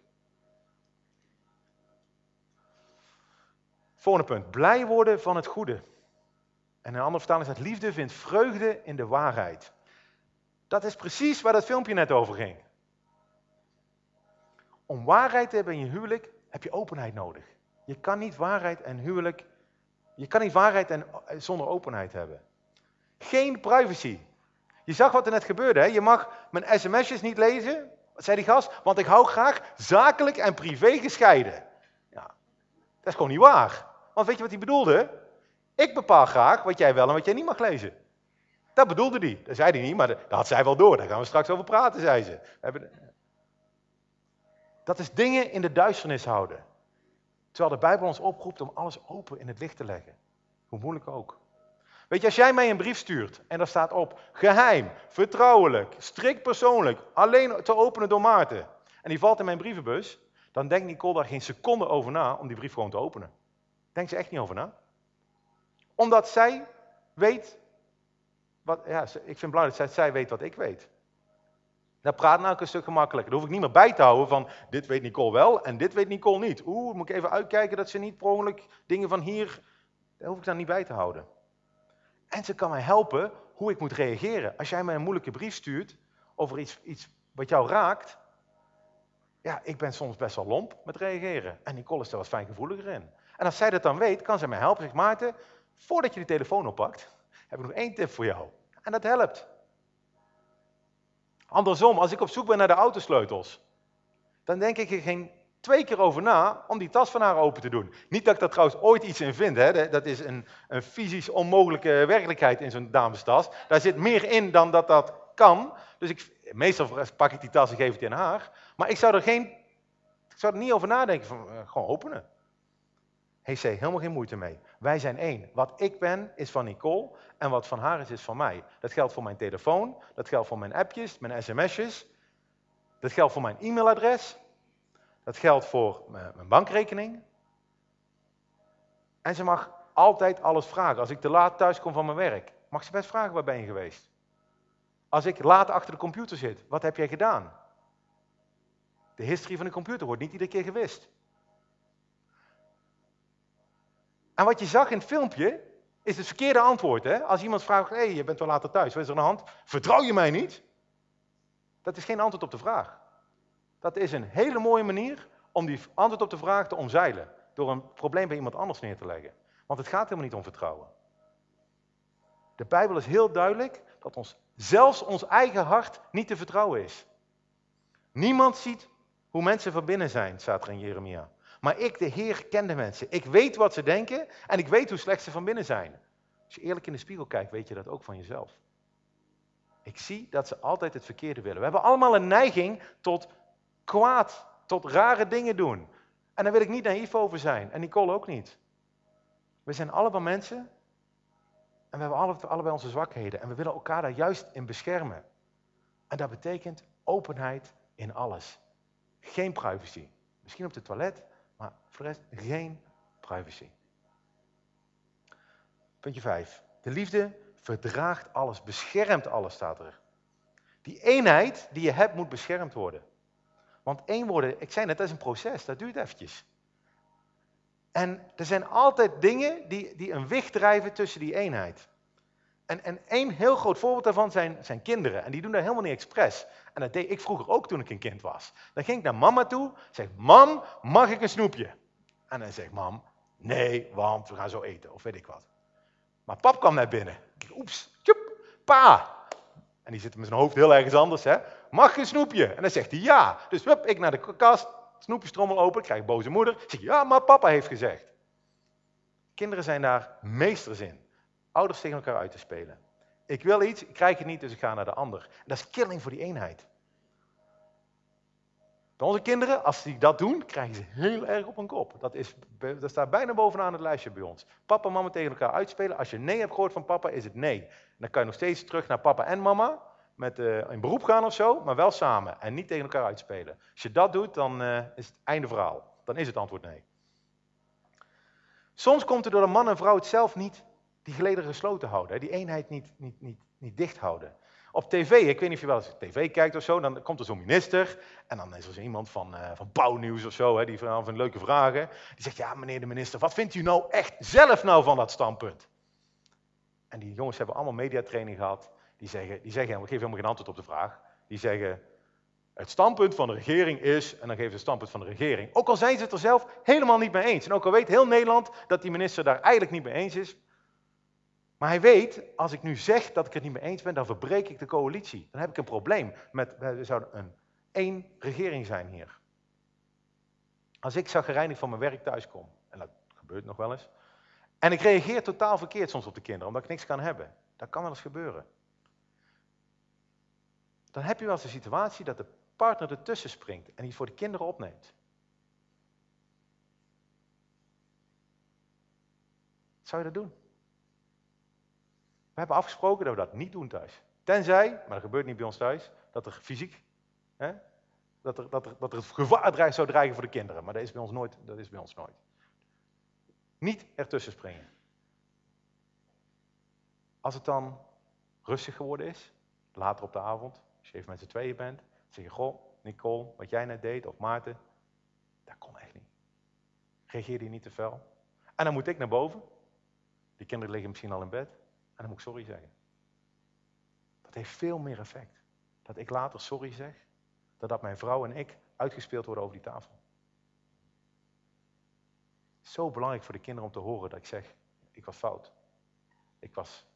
Volgende punt. Blij worden van het goede. En in een andere vertaling staat, liefde vindt vreugde in de waarheid. Dat is precies waar dat filmpje net over ging. Om waarheid te hebben in je huwelijk heb je openheid nodig. Je kan niet waarheid en huwelijk, zonder openheid hebben. Geen privacy. Je zag wat er net gebeurde, hè? Je mag mijn sms'jes niet lezen, wat zei die gast, want ik hou graag zakelijk en privé gescheiden. Ja, dat is gewoon niet waar. Want weet je wat hij bedoelde? Ik bepaal graag wat jij wel en wat jij niet mag lezen. Dat bedoelde hij. Dat zei hij niet, maar dat had zij wel door. Daar gaan we straks over praten, zei ze. Dat is dingen in de duisternis houden. Terwijl de Bijbel ons oproept om alles open in het licht te leggen. Hoe moeilijk ook. Weet je, als jij mij een brief stuurt en daar staat op geheim, vertrouwelijk, strikt persoonlijk, alleen te openen door Maarten. En die valt in mijn brievenbus, dan denkt Nicole daar geen seconde over na om die brief gewoon te openen. Denkt ze echt niet over na. Omdat zij weet, ik vind het belangrijk dat zij weet wat ik weet. Dat praat nou ook een stuk gemakkelijker. Daar hoef ik niet meer bij te houden van, dit weet Nicole wel en dit weet Nicole niet. Moet ik even uitkijken dat ze niet per ongeluk dingen van hier, daar hoef ik dan niet bij te houden. En ze kan mij helpen hoe ik moet reageren. Als jij mij een moeilijke brief stuurt over iets wat jou raakt, ja, ik ben soms best wel lomp met reageren. En Nicole is daar wat fijngevoeliger in. En als zij dat dan weet, kan zij mij helpen. Zegt Maarten, voordat je de telefoon oppakt, heb ik nog 1 tip voor jou. En dat helpt. Andersom, als ik op zoek ben naar de autosleutels, dan denk ik er geen 2 keer over na om die tas van haar open te doen. Niet dat ik daar trouwens ooit iets in vind, hè? Dat is een fysisch onmogelijke werkelijkheid in zo'n damestas. Daar zit meer in dan dat kan. Dus meestal pak ik die tas en geef het in haar. Maar ik zou er niet over nadenken, gewoon openen. Heeft zij helemaal geen moeite mee. Wij zijn één. Wat ik ben, is van Nicole. En wat van haar is van mij. Dat geldt voor mijn telefoon. Dat geldt voor mijn appjes, mijn sms'jes. Dat geldt voor mijn e-mailadres. Dat geldt voor mijn bankrekening. En ze mag altijd alles vragen. Als ik te laat thuis kom van mijn werk, mag ze best vragen, waar ben je geweest? Als ik laat achter de computer zit, wat heb jij gedaan? De history van de computer wordt niet iedere keer gewist. En wat je zag in het filmpje, is het verkeerde antwoord. Hè? Als iemand vraagt, hé, je bent wel later thuis, wat is er aan de hand? Vertrouw je mij niet? Dat is geen antwoord op de vraag. Dat is een hele mooie manier om die antwoord op de vraag te omzeilen. Door een probleem bij iemand anders neer te leggen. Want het gaat helemaal niet om vertrouwen. De Bijbel is heel duidelijk dat zelfs ons eigen hart niet te vertrouwen is. Niemand ziet hoe mensen van binnen zijn, staat er in Jeremia. Maar ik, de Heer, ken de mensen. Ik weet wat ze denken en ik weet hoe slecht ze van binnen zijn. Als je eerlijk in de spiegel kijkt, weet je dat ook van jezelf. Ik zie dat ze altijd het verkeerde willen. We hebben allemaal een neiging tot kwaad, tot rare dingen doen. En daar wil ik niet naïef over zijn. En Nicole ook niet. We zijn allemaal mensen. En we hebben allebei onze zwakheden. En we willen elkaar daar juist in beschermen. En dat betekent openheid in alles. Geen privacy. Misschien op het toilet, maar voor de rest geen privacy. Puntje 5. De liefde verdraagt alles, beschermt alles, staat er. Die eenheid die je hebt moet beschermd worden. Want één worden, ik zei net, dat is een proces, dat duurt eventjes. En er zijn altijd dingen die een wicht drijven tussen die eenheid. En één heel groot voorbeeld daarvan zijn kinderen. En die doen dat helemaal niet expres. En dat deed ik vroeger ook toen ik een kind was. Dan ging ik naar mama toe, zeg, mam, mag ik een snoepje? En dan zegt mam, nee, want we gaan zo eten, of weet ik wat. Maar pap kwam net binnen. Oeps, tjoep, pa. En die zit met zijn hoofd heel ergens anders, hè. Mag ik een snoepje? En dan zegt hij ja. Dus hup, ik naar de kast, snoepjestrommel open, krijg een boze moeder. Zeg ja, maar papa heeft gezegd. Kinderen zijn daar meesters in. Ouders tegen elkaar uit te spelen. Ik wil iets, ik krijg het niet, dus ik ga naar de ander. En dat is killing voor die eenheid. Bij onze kinderen, als die dat doen, krijgen ze heel erg op hun kop. Dat staat bijna bovenaan het lijstje bij ons. Papa en mama tegen elkaar uitspelen. Als je nee hebt gehoord van papa, is het nee. En dan kan je nog steeds terug naar papa en mama, met in beroep gaan of zo, maar wel samen. En niet tegen elkaar uitspelen. Als je dat doet, dan is het einde verhaal. Dan is het antwoord nee. Soms komt er door de man en vrouw het zelf niet die gelederen gesloten houden. Die eenheid niet dicht houden. Op tv, ik weet niet of je wel eens tv kijkt of zo, dan komt er zo'n minister en dan is er zo iemand van Pauwnieuws of zo, die van leuke vragen. Die zegt, ja meneer de minister, wat vindt u nou echt zelf nou van dat standpunt? En die jongens hebben allemaal mediatraining gehad. Die zeggen, we geven helemaal geen antwoord op de vraag. Die zeggen, het standpunt van de regering is, en dan geven ze het standpunt van de regering. Ook al zijn ze het er zelf helemaal niet mee eens. En ook al weet heel Nederland dat die minister daar eigenlijk niet mee eens is. Maar hij weet, als ik nu zeg dat ik het niet mee eens ben, dan verbreek ik de coalitie. Dan heb ik een probleem. We zouden één regering zijn hier. Als ik chagrijnig van mijn werk thuis kom, en dat gebeurt nog wel eens, en ik reageer totaal verkeerd soms op de kinderen, omdat ik niks kan hebben. Dat kan wel eens gebeuren. Dan heb je wel eens de situatie dat de partner ertussen springt en die voor de kinderen opneemt. Zou je dat doen? We hebben afgesproken dat we dat niet doen thuis. Tenzij, maar dat gebeurt niet bij ons thuis, dat er fysiek, dat er gevaar zou dreigen voor de kinderen. Maar dat is bij ons nooit. Niet ertussen springen. Als het dan rustig geworden is, later op de avond, als je even met z'n tweeën bent, zeg je, goh, Nicole, wat jij net deed, of Maarten, dat kon echt niet. Reageer je niet te fel. En dan moet ik naar boven. Die kinderen liggen misschien al in bed. En dan moet ik sorry zeggen. Dat heeft veel meer effect. Dat ik later sorry zeg, dan dat mijn vrouw en ik uitgespeeld worden over die tafel. Zo belangrijk voor de kinderen om te horen dat ik zeg, ik was fout. Ik was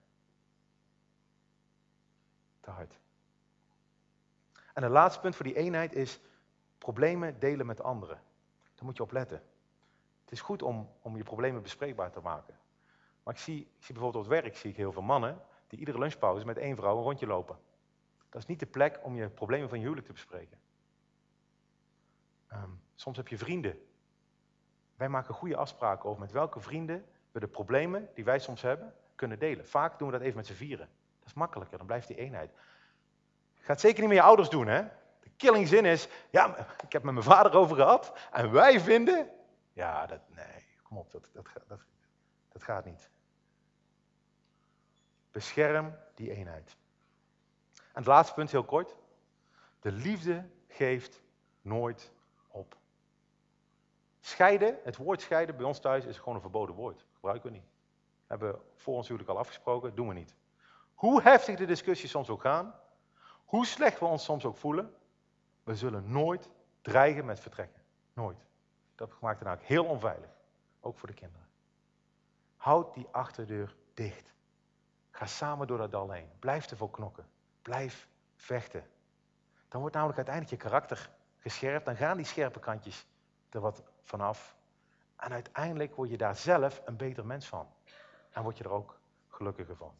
te hard. En het laatste punt voor die eenheid is problemen delen met anderen. Daar moet je op letten. Het is goed om je problemen bespreekbaar te maken. Maar ik zie bijvoorbeeld op het werk heel veel mannen die iedere lunchpauze met één vrouw een rondje lopen. Dat is niet de plek om je problemen van je huwelijk te bespreken. Soms heb je vrienden. Wij maken goede afspraken over met welke vrienden we de problemen die wij soms hebben kunnen delen. Vaak doen we dat even met z'n vieren. Dat is makkelijker, dan blijft die eenheid. Ga het zeker niet met je ouders doen, hè? De killingzin is, ja, ik heb met mijn vader over gehad en wij vinden... Ja, nee, kom op, dat gaat niet. Bescherm die eenheid. En het laatste punt, heel kort. De liefde geeft nooit op. Scheiden, het woord scheiden bij ons thuis is gewoon een verboden woord. Gebruiken we niet. Hebben we voor ons huwelijk al afgesproken, doen we niet. Hoe heftig de discussies soms ook gaan, hoe slecht we ons soms ook voelen, we zullen nooit dreigen met vertrekken. Nooit. Dat maakt het namelijk heel onveilig. Ook voor de kinderen. Houd die achterdeur dicht. Ga samen door dat dal heen. Blijf ervoor knokken. Blijf vechten. Dan wordt namelijk uiteindelijk je karakter gescherpt. Dan gaan die scherpe kantjes er wat vanaf. En uiteindelijk word je daar zelf een beter mens van. En word je er ook gelukkiger van.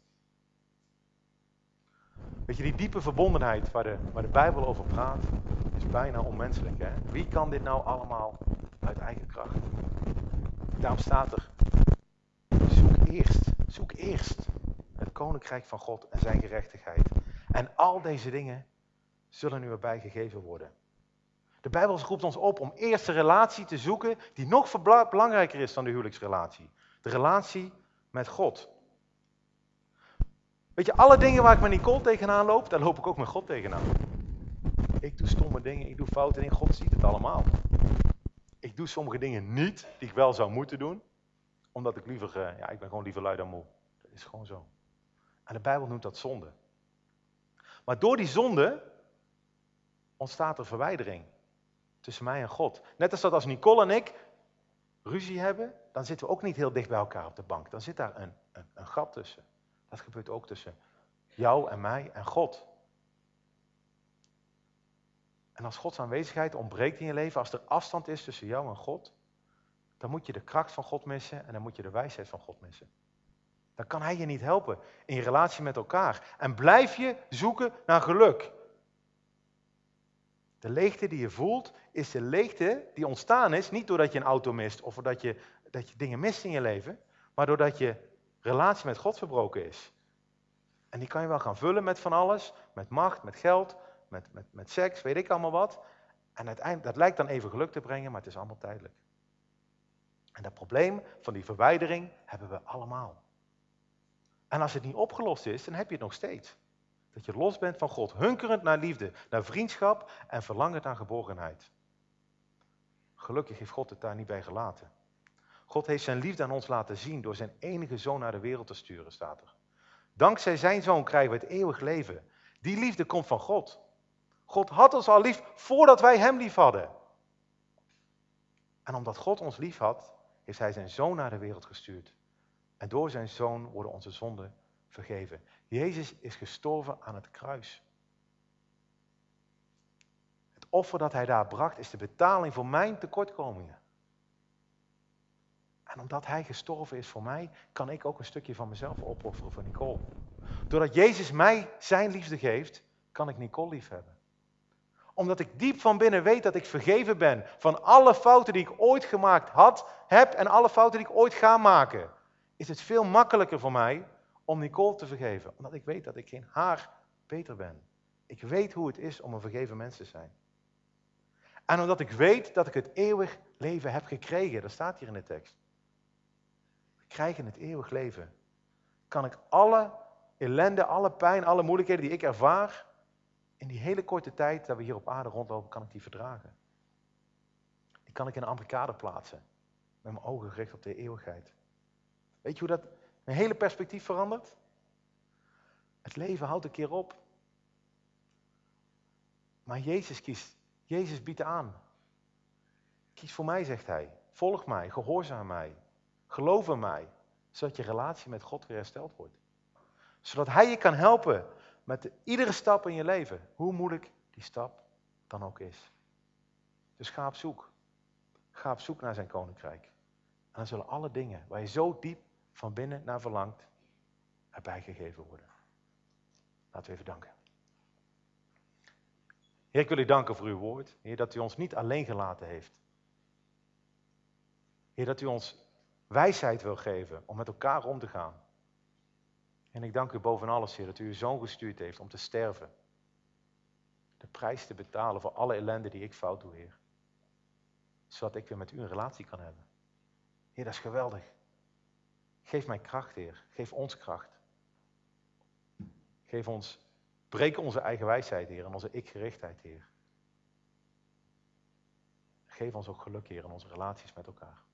Weet je, die diepe verbondenheid waar de Bijbel over praat, is bijna onmenselijk. Hè? Wie kan dit nou allemaal uit eigen kracht? Daarom staat er, zoek eerst Zoek eerst het koninkrijk van God en zijn gerechtigheid. En al deze dingen zullen u erbij gegeven worden. De Bijbel roept ons op om eerst de relatie te zoeken die nog belangrijker is dan de huwelijksrelatie. De relatie met God. Weet je, alle dingen waar ik met Nicole tegenaan loop, daar loop ik ook met God tegenaan. Ik doe stomme dingen, ik doe foute dingen, God ziet het allemaal. Ik doe sommige dingen niet die ik wel zou moeten doen, omdat ik liever, ik ben gewoon liever lui dan moe. Dat is gewoon zo. En de Bijbel noemt dat zonde. Maar door die zonde ontstaat er verwijdering tussen mij en God. Net als dat als Nicole en ik ruzie hebben, dan zitten we ook niet heel dicht bij elkaar op de bank. Dan zit daar een gat tussen. Dat gebeurt ook tussen jou en mij en God. En als Gods aanwezigheid ontbreekt in je leven, als er afstand is tussen jou en God, dan moet je de kracht van God missen en dan moet je de wijsheid van God missen. Dan kan Hij je niet helpen in je relatie met elkaar. En blijf je zoeken naar geluk. De leegte die je voelt, is de leegte die ontstaan is, niet doordat je een auto mist of doordat je dingen mist in je leven, maar doordat je relatie met God verbroken is. En die kan je wel gaan vullen met van alles, met macht, met geld, met seks, weet ik allemaal wat. En uiteindelijk, dat lijkt dan even geluk te brengen, maar het is allemaal tijdelijk. En dat probleem van die verwijdering hebben we allemaal. En als het niet opgelost is, dan heb je het nog steeds. Dat je los bent van God, hunkerend naar liefde, naar vriendschap en verlangend naar geborgenheid. Gelukkig heeft God het daar niet bij gelaten. God heeft zijn liefde aan ons laten zien door zijn enige zoon naar de wereld te sturen, staat er. Dankzij zijn zoon krijgen we het eeuwig leven. Die liefde komt van God. God had ons al lief voordat wij hem lief hadden. En omdat God ons lief had, heeft hij zijn zoon naar de wereld gestuurd. En door zijn zoon worden onze zonden vergeven. Jezus is gestorven aan het kruis. Het offer dat hij daar bracht is de betaling voor mijn tekortkomingen. En omdat hij gestorven is voor mij, kan ik ook een stukje van mezelf opofferen voor Nicole. Doordat Jezus mij zijn liefde geeft, kan ik Nicole lief hebben. Omdat ik diep van binnen weet dat ik vergeven ben van alle fouten die ik ooit gemaakt heb en alle fouten die ik ooit ga maken, is het veel makkelijker voor mij om Nicole te vergeven. Omdat ik weet dat ik geen haar beter ben. Ik weet hoe het is om een vergeven mens te zijn. En omdat ik weet dat ik het eeuwig leven heb gekregen, dat staat hier in de tekst. We krijgen het eeuwig leven. Kan ik alle ellende, alle pijn, alle moeilijkheden die ik ervaar, in die hele korte tijd dat we hier op aarde rondlopen, kan ik die verdragen. Die kan ik in een andere kader plaatsen. Met mijn ogen gericht op de eeuwigheid. Weet je hoe dat mijn hele perspectief verandert? Het leven houdt een keer op. Maar Jezus biedt aan. Kies voor mij, zegt hij. Volg mij, gehoorzaam mij. Geloof in mij. Zodat je relatie met God weer hersteld wordt. Zodat hij je kan helpen met iedere stap in je leven. Hoe moeilijk die stap dan ook is. Dus ga op zoek. Ga op zoek naar zijn koninkrijk. En dan zullen alle dingen waar je zo diep van binnen naar verlangt, erbij gegeven worden. Laten we even danken. Heer, ik wil u danken voor uw woord. Heer, dat u ons niet alleen gelaten heeft. Heer, dat u ons wijsheid wil geven om met elkaar om te gaan. En ik dank u boven alles, Heer, dat u uw zoon gestuurd heeft om te sterven. De prijs te betalen voor alle ellende die ik fout doe, Heer. Zodat ik weer met u een relatie kan hebben. Heer, dat is geweldig. Geef mij kracht, Heer. Geef ons kracht. Breek onze eigen wijsheid, Heer, en onze ik-gerichtheid, Heer. Geef ons ook geluk, Heer, in onze relaties met elkaar.